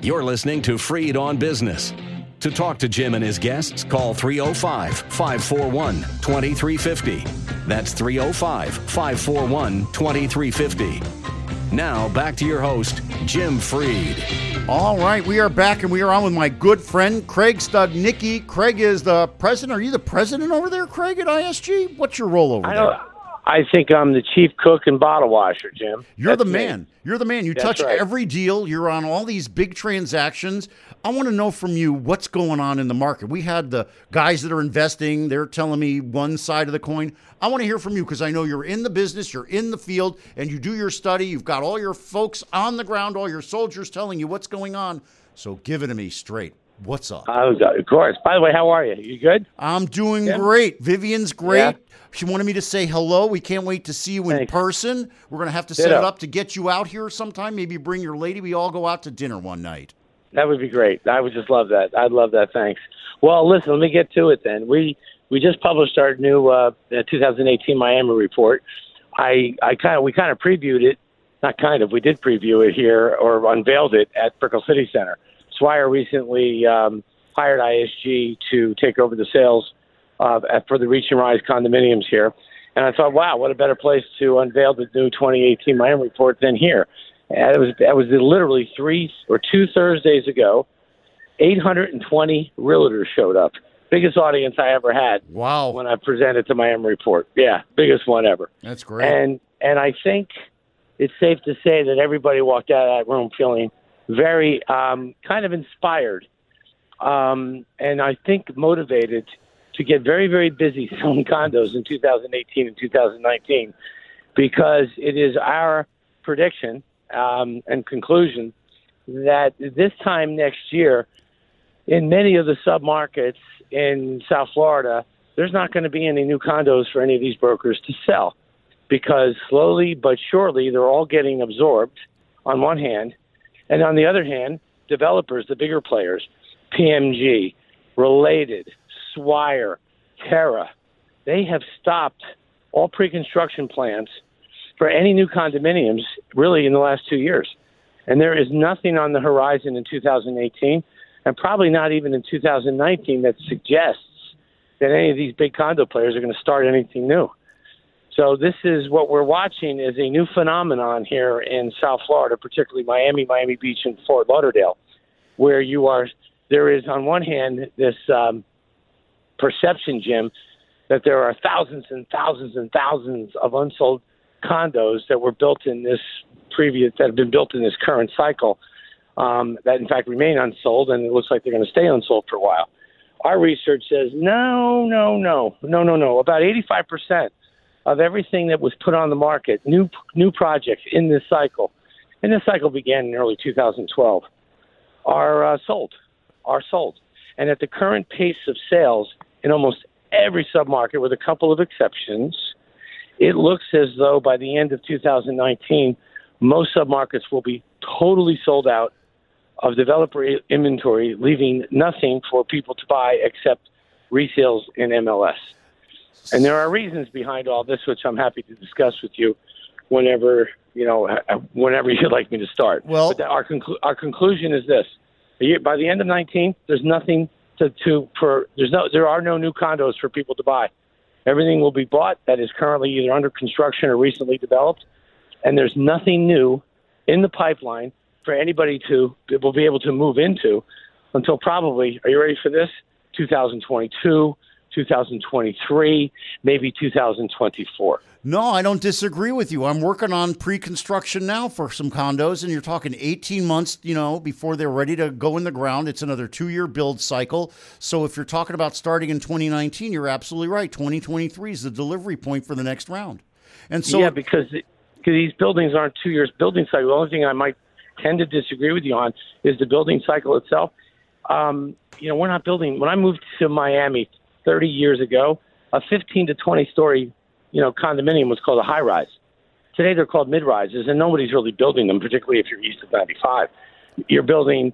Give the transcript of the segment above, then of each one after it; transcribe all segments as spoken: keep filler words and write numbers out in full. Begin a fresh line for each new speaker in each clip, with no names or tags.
You're listening to Freed on Business. To talk to Jim and his guests, call three oh five, five four one, two three five oh. That's three oh five, five four one, two three five oh. Now, back to your host, Jim Freed.
All right, we are back, and we are on with my good friend, Craig Studnicki. Craig is the president. Are you the president over there, Craig, at I S G? What's your role over
I
there?
don't, I think I'm the chief cook and bottle washer, Jim.
You're
That's
the
me.
man. You're the man. You
That's
touch
right.
every deal. You're on all these big transactions. I want to know from you what's going on in the market. We had the guys that are investing. They're telling me one side of the coin. I want to hear from you because I know you're in the business, you're in the field, and you do your study. You've got all your folks on the ground, all your soldiers telling you what's going on. So give it to me straight. What's up?
Uh, of course. By the way, how are you? You good?
I'm doing
Yeah.
great. Vivian's great.
Yeah.
She wanted me to say hello. We can't wait to see you in
Thanks.
person. We're going to have to set
Ditto.
it up to get you out here sometime. Maybe bring your lady. We all go out to dinner one night.
That would be great. I would just love that. I'd love that. Thanks. Well, listen, let me get to it then. We we just published our new uh, two thousand eighteen Miami report. I I kind of we kind of previewed it. Not kind of. We did preview it here or unveiled it at Brickell City Center. Swire recently um, hired I S G to take over the sales uh, at, for the Reach and Rise condominiums here. And I thought, wow, what a better place to unveil the new twenty eighteen Miami report than here. And it was that was literally three or two Thursdays ago. eight hundred twenty realtors showed up. Biggest audience I ever had.
Wow.
When I presented the Miami report. Yeah, biggest one ever.
That's great.
And and I think it's safe to say that everybody walked out of that room feeling very um, kind of inspired, um, and I think motivated to get very, very busy selling condos in two thousand eighteen and two thousand nineteen, because it is our prediction um, and conclusion that this time next year, in many of the submarkets in South Florida, there's not going to be any new condos for any of these brokers to sell, because slowly but surely they're all getting absorbed on one hand. And on the other hand, developers, the bigger players, P M G, Related, Swire, Terra, they have stopped all pre-construction plans for any new condominiums really in the last two years. And there is nothing on the horizon in two thousand eighteen, and probably not even in two thousand nineteen, that suggests that any of these big condo players are going to start anything new. So this is what we're watching is a new phenomenon here in South Florida, particularly Miami, Miami Beach, and Fort Lauderdale, where you are. There is, on one hand, this um, perception, Jim, that there are thousands and thousands and thousands of unsold condos that were built in this previous, that have been built in this current cycle, um, that in fact remain unsold, and it looks like they're going to stay unsold for a while. Our research says no, no, no, no, no, no. About eighty-five percent of everything that was put on the market, new new projects in this cycle, and this cycle began in early two thousand twelve, are uh, sold, are sold. And at the current pace of sales in almost every submarket, with a couple of exceptions, it looks as though by the end of two thousand nineteen, most submarkets will be totally sold out of developer inventory, leaving nothing for people to buy except resales in M L S. And there are reasons behind all this, which I'm happy to discuss with you whenever, you know, whenever you'd like me to start.
Well,
but our conclu- our conclusion is this: by the end of nineteen, there's nothing to, to for there's no there are no new condos for people to buy. Everything will be bought that is currently either under construction or recently developed, and there's nothing new in the pipeline for anybody to will be able to move into until probably, are you ready for this? two thousand twenty-two, two thousand twenty-three, maybe two thousand twenty-four.
No, I don't disagree with you. I'm working on pre-construction now for some condos, and you're talking eighteen months, you know, before they're ready to go in the ground. It's another two-year build cycle. So if you're talking about starting in twenty nineteen, you're absolutely right. twenty twenty-three is the delivery point for the next round. And so,
yeah, because, because these buildings aren't two years building cycle. The only thing I might tend to disagree with you on is the building cycle itself. Um, you know, we're not building. When I moved to Miami thirty years ago, a fifteen to twenty story, you know, condominium was called a high rise. Today they're called mid rises, and nobody's really building them, particularly if you're east of ninety-five. You're building.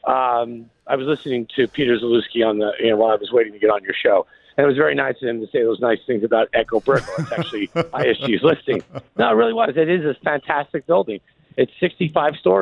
Um, I was listening to Peter Zalewski on the, you know, while I was waiting to get on your show, and it was very nice of him to say those nice things about Echo Brickell. It's actually I S G's listing. No, it really was. It is a fantastic building. It's sixty-five stories.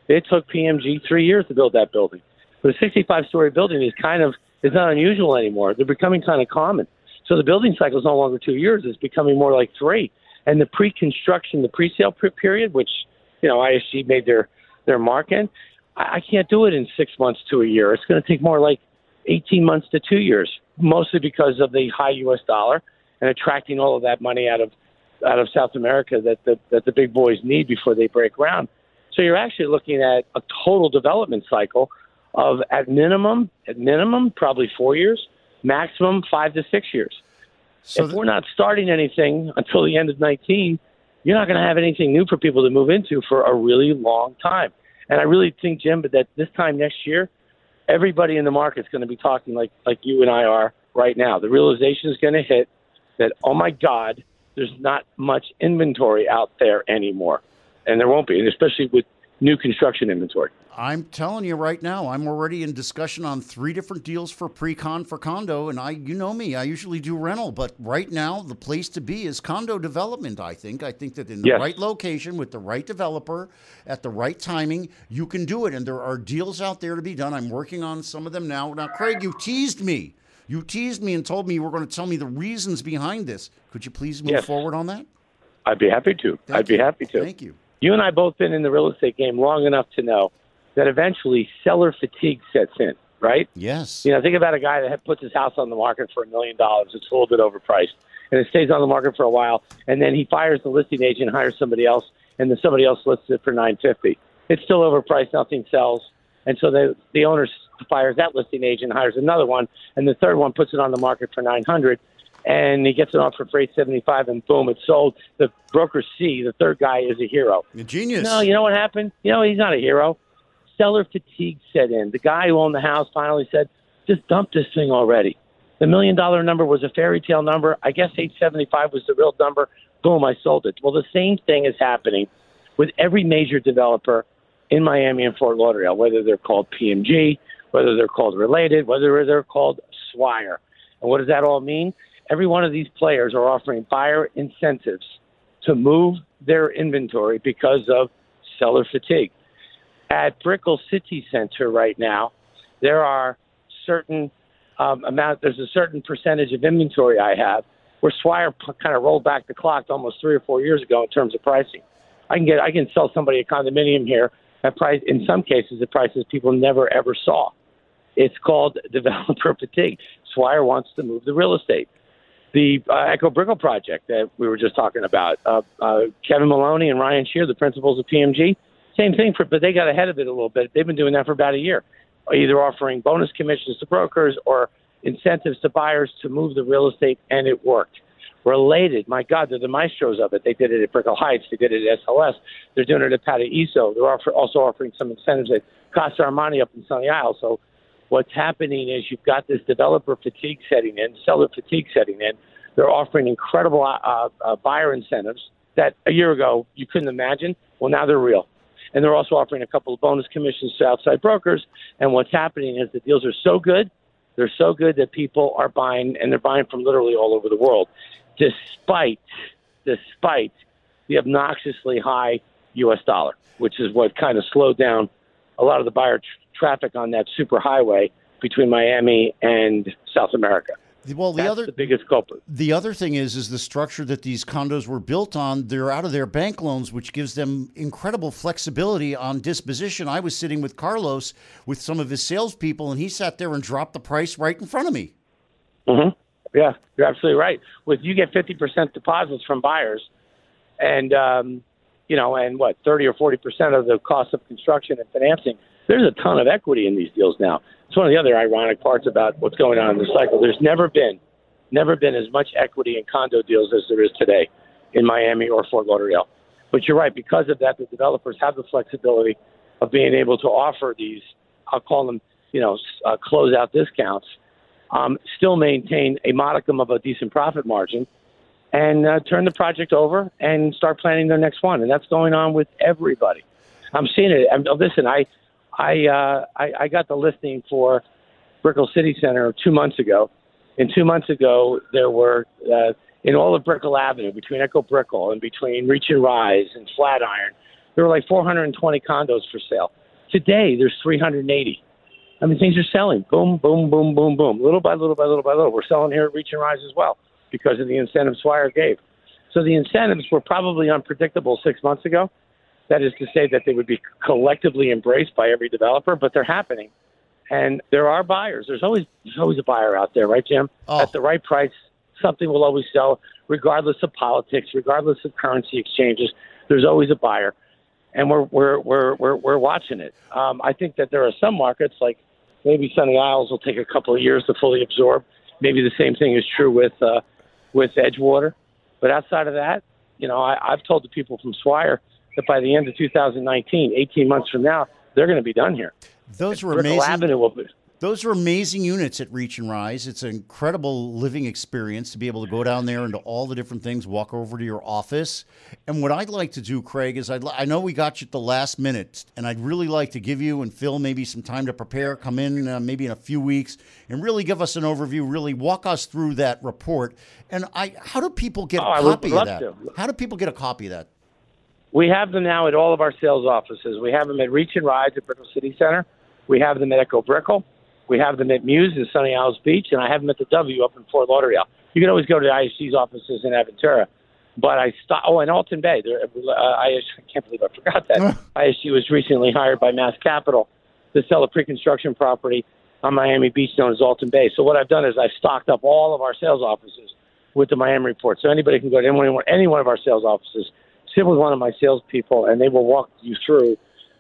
It took P M G three years to build that building. But a sixty-five story building is kind of is not unusual anymore. They're becoming kind of common. So the building cycle is no longer two years. It's becoming more like three. And the pre-construction, the pre-sale period, which, you know, I S G made their, their mark in, I, I can't do it in six months to a year. It's going to take more like eighteen months to two years, mostly because of the high U S dollar and attracting all of that money out of out of South America that the, that the big boys need before they break ground. So you're actually looking at a total development cycle of, at minimum, at minimum, probably four years, maximum five to six years. So if th- we're not starting anything until the end of nineteen, you're not going to have anything new for people to move into for a really long time. And I really think, Jim, that this time next year, everybody in the market is going to be talking like, like you and I are right now. The realization is going to hit that, oh, my God, there's not much inventory out there anymore. And there won't be, and especially with new construction inventory.
I'm telling you right now, I'm already in discussion on three different deals for pre-con for condo. And I, you know me, I usually do rental. But right now, the place to be is condo development, I think. I think that in the
yes.
right location with the right developer at the right timing, you can do it. And there are deals out there to be done. I'm working on some of them now. Now, Craig, you teased me. You teased me and told me you were going to tell me the reasons behind this. Could you please move
yes.
forward on that?
I'd be happy to.
Thank
I'd
you.
be happy to.
Thank you.
You and I both been in the real estate game long enough to know that eventually seller fatigue sets in, right?
Yes.
You know, think about a guy that puts his house on the market for a million dollars. It's a little bit overpriced, and it stays on the market for a while, and then he fires the listing agent, hires somebody else, and then somebody else lists it for nine fifty. It's still overpriced. Nothing sells, and so the the owner fires that listing agent, hires another one, and the third one puts it on the market for nine hundred. And he gets it offer for eight seventy-five, and boom, it's sold. The brokers see the third guy is a hero.
A genius.
No, you know what happened? You know, he's not a hero. Seller fatigue set in. The guy who owned the house finally said, just dump this thing already. The million dollar number was a fairy tale number. I guess eight seventy-five was the real number. Boom, I sold it. Well, the same thing is happening with every major developer in Miami and Fort Lauderdale, whether they're called P M G, whether they're called Related, whether they're called Swire. And what does that all mean? Every one of these players are offering buyer incentives to move their inventory because of seller fatigue. At Brickell City Center right now, there are certain um, amount. There's a certain percentage of inventory I have where Swire p- kind of rolled back the clock to almost three or four years ago in terms of pricing. I can get, I can sell somebody a condominium here at price, in some cases, at prices people never ever saw. It's called developer fatigue. Swire wants to move the real estate. The uh, Echo Brickell project that we were just talking about, uh, uh, Kevin Maloney and Ryan Shear, the principals of P M G, same thing, for, but they got ahead of it a little bit. They've been doing that for about a year, either offering bonus commissions to brokers or incentives to buyers to move the real estate, and it worked. Related, my God, they're the maestros of it. They did it at Brickell Heights. They did it at S L S. They're doing it at Paraíso. They're offer, also offering some incentives at Casa Armani up in Sunny Isle. So what's happening is you've got this developer fatigue setting in, seller fatigue setting in. They're offering incredible uh, uh, buyer incentives that a year ago you couldn't imagine. Well, now they're real. And they're also offering a couple of bonus commissions to outside brokers. And what's happening is the deals are so good, they're so good that people are buying, and they're buying from literally all over the world, despite, despite the obnoxiously high U S dollar, which is what kind of slowed down a lot of the buyer tr- traffic on that super highway between Miami and South America.
Well, the
That's
other
the biggest culprit.
The other thing is, is the structure that these condos were built on. They're out of their bank loans, which gives them incredible flexibility on disposition. I was sitting with Carlos with some of his salespeople, and he sat there and dropped the price right in front of me.
Mm-hmm. Yeah, you're absolutely right. With you get fifty percent deposits from buyers, and um, you know, and what thirty or forty percent of the cost of construction and financing. There's a ton of equity in these deals now. It's one of the other ironic parts about what's going on in the cycle. There's never been, never been as much equity in condo deals as there is today in Miami or Fort Lauderdale. But you're right. Because of that, the developers have the flexibility of being able to offer these, I'll call them, you know, uh, closeout discounts, um, still maintain a modicum of a decent profit margin, and uh, turn the project over and start planning their next one. And that's going on with everybody. I'm seeing it. I'm, listen, I. I, uh, I I got the listing for Brickell City Center two months ago. And two months ago, there were, uh, in all of Brickell Avenue, between Echo Brickell and between Reach and Rise and Flatiron, there were like four hundred twenty condos for sale. Today, there's three hundred eighty. I mean, things are selling. Boom, boom, boom, boom, boom. Little by little by little by little. We're selling here at Reach and Rise as well because of the incentives Swire gave. So the incentives were probably unpredictable six months ago. That is to say that they would be collectively embraced by every developer, but they're happening. And there are buyers. There's always there's always a buyer out there, right, Jim?
Oh.
At the right price, something will always sell, regardless of politics, regardless of currency exchanges. There's always a buyer, and we're we're we're we're, we're watching it. Um, I think that there are some markets, like maybe Sunny Isles, will take a couple of years to fully absorb. Maybe the same thing is true with uh, with Edgewater. But outside of that, you know, I, I've told the people from Swire that by the end of two thousand nineteen, eighteen months from now, they're going to be done here.
Those were
Brickell
amazing.
Avenue will be.
Those are amazing units at Reach and Rise. It's an incredible living experience to be able to go down there into all the different things, walk over to your office. And what I'd like to do, Craig, is I'd, I know we got you at the last minute, and I'd really like to give you and Phil maybe some time to prepare, come in uh, maybe in a few weeks, and really give us an overview, really walk us through that report. And I, how do people get
Oh,
a
I would
copy of
love
that?
to.
How do people get a copy of that?
We have them now at all of our sales offices. We have them at Reach and Rise at Brickell City Center. We have them at Echo Brickell. We have them at Muse in Sunny Isles Beach, and I have them at the W up in Fort Lauderdale. You can always go to the I S G's offices in Aventura. But I stopped, oh, and Alton Bay. There, uh, I, I can't believe I forgot that. I S G was recently hired by Mass Capital to sell a pre-construction property on Miami Beach known as Alton Bay. So what I've done is I've stocked up all of our sales offices with the Miami report. So anybody can go to any one, any one of our sales offices, sit with one of my salespeople, and they will walk you through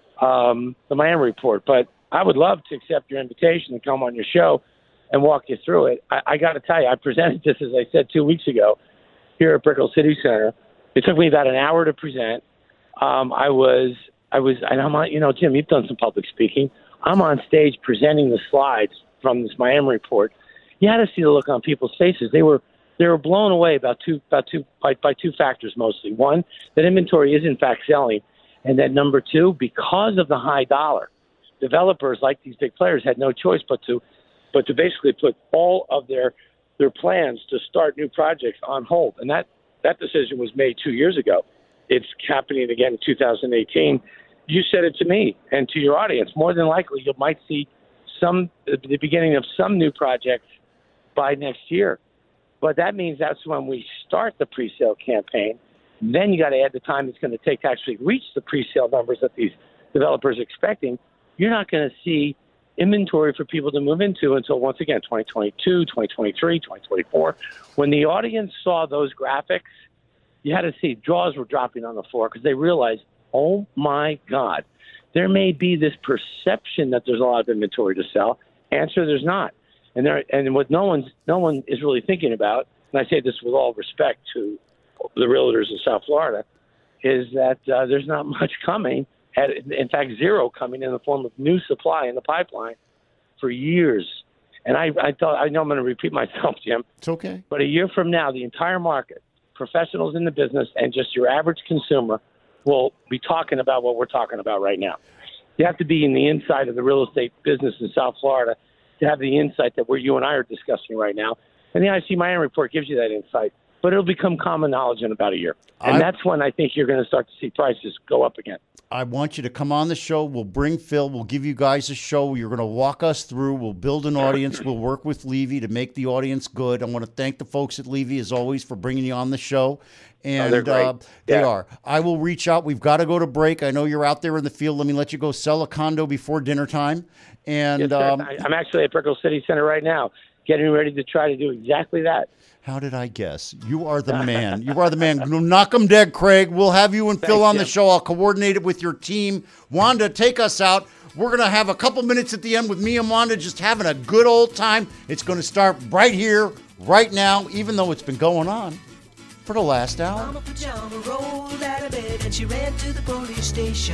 um, the Miami report. But I would love to accept your invitation to come on your show and walk you through it. I, I got to tell you, I presented this, as I said, two weeks ago here at Brickell City Center. It took me about an hour to present. Um, I was, I was, and I'm on, you know, Jim, you've done some public speaking. I'm on stage presenting the slides from this Miami report. You had to see the look on people's faces. They were, they were blown away about two, about two, by, by two factors mostly. One, that inventory is in fact selling, and that number two, because of the high dollar, developers like these big players had no choice but to, but to basically put all of their their plans to start new projects on hold. And that, that decision was made two years ago. It's happening again in two thousand eighteen. You said it to me and to your audience. More than likely, you might see some the beginning of some new projects by next year. But that means that's when we start the pre-sale campaign. Then you got to add the time it's going to take to actually reach the pre-sale numbers that these developers are expecting. You're not going to see inventory for people to move into until, once again, twenty twenty-two, twenty twenty-three, twenty twenty-four. When the audience saw those graphics, you had to see jaws were dropping on the floor because they realized, oh, my God, there may be this perception that there's a lot of inventory to sell. Answer, there's not. And there, and what no one's no one is really thinking about, and I say this with all respect to the realtors in South Florida, is that uh, there's not much coming. Had, in fact, zero coming in the form of new supply in the pipeline for years. And I, I thought, I know I'm going to repeat myself, Jim.
It's okay.
But a year from now, the entire market, professionals in the business, and just your average consumer will be talking about what we're talking about right now. You have to be in the inside of the real estate business in South Florida to have the insight that where you and I are discussing right now. And the I C Miami report gives you that insight. But it'll become common knowledge in about a year. And I, that's when I think you're going to start to see prices go up again.
I want you to come on the show. We'll bring Phil. We'll give you guys a show. You're going to walk us through. We'll build an audience. We'll work with Levy to make the audience good. I want to thank the folks at Levy, as always, for bringing you on the show. And
oh, they're great.
Uh, they
yeah.
are. I will reach out. We've got to go to break. I know you're out there in the field. Let me let you go sell a condo before dinner time. And
yes,
um,
I'm actually at Brickell City Center right now, getting ready to try to do exactly that.
How did I guess? You are the man. You are the man. Knock 'em dead, Craig. We'll have you and Phil
Thanks,
on
Jim.
the show. I'll coordinate it with your team. Wanda, take us out. We're going to have a couple minutes at the end with me and Wanda just having a good old time. It's going to start right here, right now, even though it's been going on for the last hour.
Mama Pajama rolled out of bed and she ran to the police station.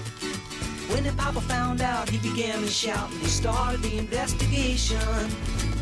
When the papa found out, he began to shout and he started the investigation.